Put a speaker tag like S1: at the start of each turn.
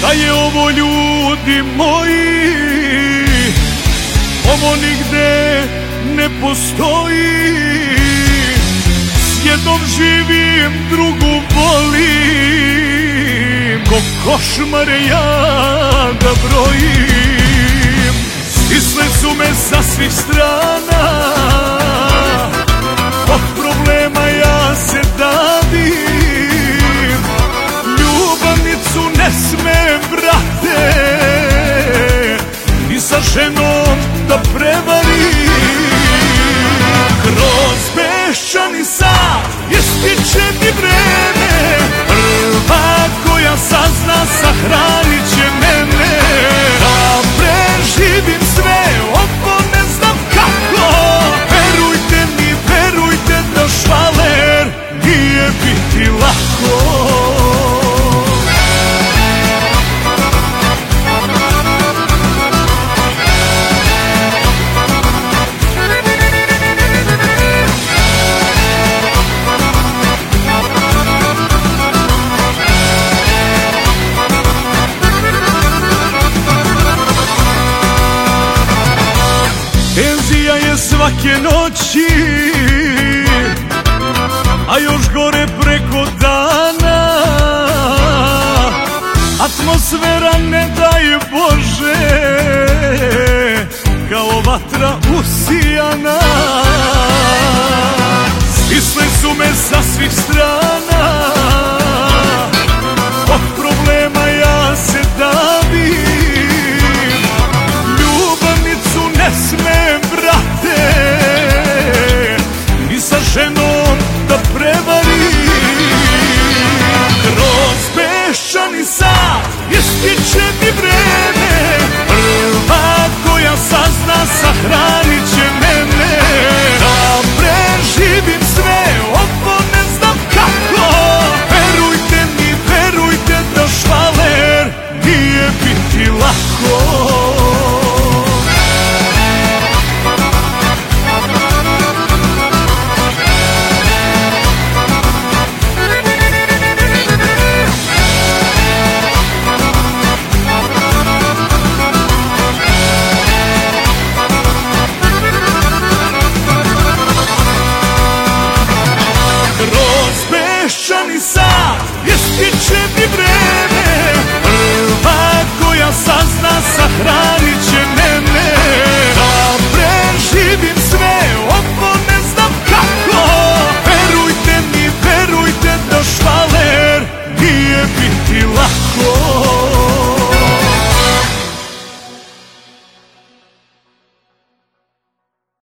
S1: Da je ovo, ljudi moji, ovo nigde ne postoji. S jednom živim, drugu volim, ko košmare ja da brojim. Stisle su me sa svih strana, od problema ja se davim. Ljubavnicu ne smem, brate, ni sa ženom da prevarim. Kroz peščani sat ističe mi vreme, prva koja sazna sahranit će mene. Da preživim sve, ovo ne znam kako, verujte mi, verujte da švaler nije biti lako. Tenzija je svake noći, a još gore preko dana. Atmosfera, ne daj Bože, kao vatra usijana. Stisle su me sa svih strana, od problema ja se davim. Ljubavnicu ne smem, brate, ni sa ženom da prevarim. Kroz peščani sat ističe mi vreme, prva koja sazna sahranit će mene. Da preživim sve, ovo ne znam kako, verujte mi, verujte da švaler nije biti lako. Peščani sat ističe mi vreme, prva koja sazna sahranit će mene. Da preživim sve, ovo ne znam kako, verujte mi, verujte da švaler nije biti lako.